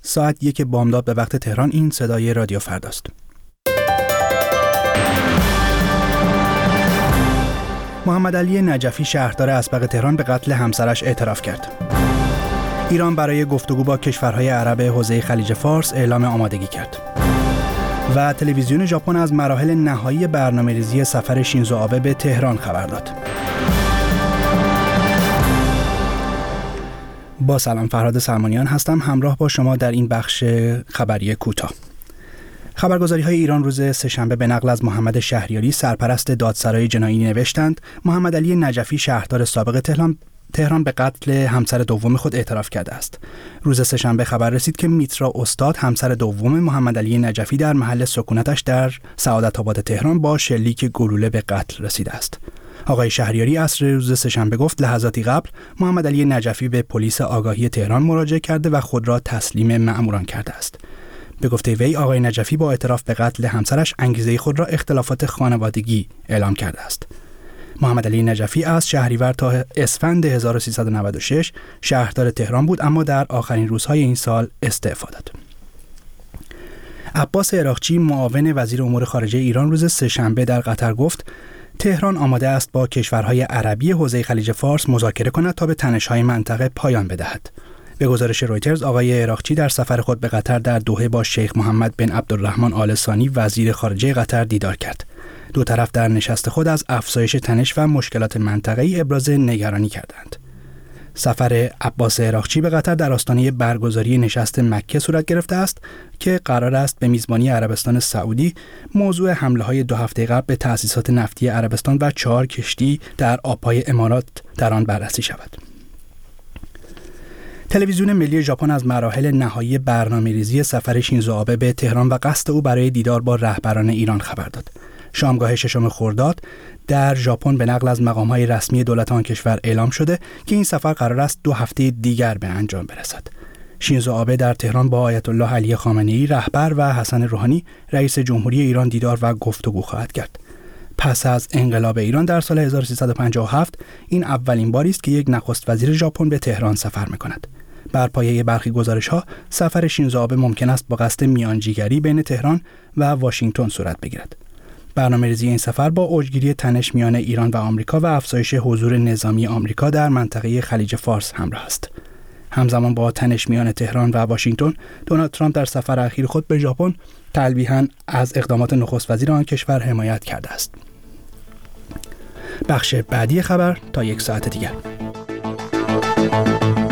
ساعت 1 بامداد به وقت تهران. این صدای رادیو فرداست. محمد علی نجفی شهردار اسبق تهران به قتل همسرش اعتراف کرد. ایران برای گفتگو با کشورهای عرب حوزه خلیج فارس اعلام آمادگی کرد. و تلویزیون ژاپن از مراحل نهایی برنامه‌ریزی سفر شینزو آبه به تهران خبر داد. با سلام، فرهاد سلمانیان هستم، همراه با شما در این بخش خبری کوتاه. خبرگزاری‌های ایران روز سه‌شنبه به نقل از محمد شهریاری سرپرست دادسرای جنایی نوشتند محمد علی نجفی شهردار سابق تهران به قتل همسر دوم خود اعتراف کرده است. روز سه‌شنبه خبر رسید که میترا استاد همسر دوم محمد علی نجفی در محل سکونتش در سعادت‌آباد تهران با شلیک گلوله به قتل رسیده است. آقای شهریاری عصر روز سه‌شنبه گفت لحظاتی قبل محمد علی نجفی به پلیس آگاهی تهران مراجعه کرده و خود را تسلیم مأموران کرده است. به گفته وی آقای نجفی با اعتراف به قتل همسرش انگیزه خود را اختلافات خانوادگی اعلام کرده است. محمد علی نجفی از شهریور تا اسفند 1396 شهردار تهران بود، اما در آخرین روزهای این سال استعفا داد. عباس عراقچی معاون وزیر امور خارجه ایران روز سه‌شنبه در قطر گفت تهران آماده است با کشورهای عربی حوزه خلیج فارس مذاکره کند تا به تنش‌های منطقه پایان بدهد. به گزارش رویترز آقای عراقچی در سفر خود به قطر در دوحه با شیخ محمد بن عبدالرحمن آل ثانی وزیر خارجه قطر دیدار کرد. دو طرف در نشست خود از افزایش تنش و مشکلات منطقه‌ای ابراز نگرانی کردند. سفر عباس عراقچی به قطر در آستانه برگزاری نشست مکه صورت گرفته است که قرار است به میزبانی عربستان سعودی موضوع حمله‌های 2 هفته قبل به تأسیسات نفتی عربستان و 4 کشتی در آبهای امارات در آن بررسی شود. تلویزیون ملی ژاپن از مراحل نهایی برنامه‌ریزی سفر شینزو آبه به تهران و قصد او برای دیدار با رهبران ایران خبر داد. شامگاه 6 خرداد در ژاپن به نقل از مقام‌های رسمی دولت آن کشور اعلام شده که این سفر قرار است 2 هفته دیگر به انجام برسد. شینزو آبه در تهران با آیت الله علی خامنه‌ای رهبر و حسن روحانی رئیس جمهوری ایران دیدار و گفتگو خواهد کرد. پس از انقلاب ایران در سال 1357 این اولین باری است که یک نخست وزیر ژاپن به تهران سفر می‌کند. بر پایه برخی گزارش‌ها سفر شینزو آبه ممکن است با قصد میانجیگری بین تهران و واشنگتن صورت بگیرد. برنامه‌ریزی این سفر با اوجگیری تنش میان ایران و آمریکا و افزایش حضور نظامی آمریکا در منطقه خلیج فارس همراه است. همزمان با تنش میان تهران و واشنگتن، دونالد ترامپ در سفر اخیر خود به ژاپن تلویحاً از اقدامات نخست وزیر آن کشور حمایت کرده است. بخش بعدی خبر تا 1 ساعت دیگر.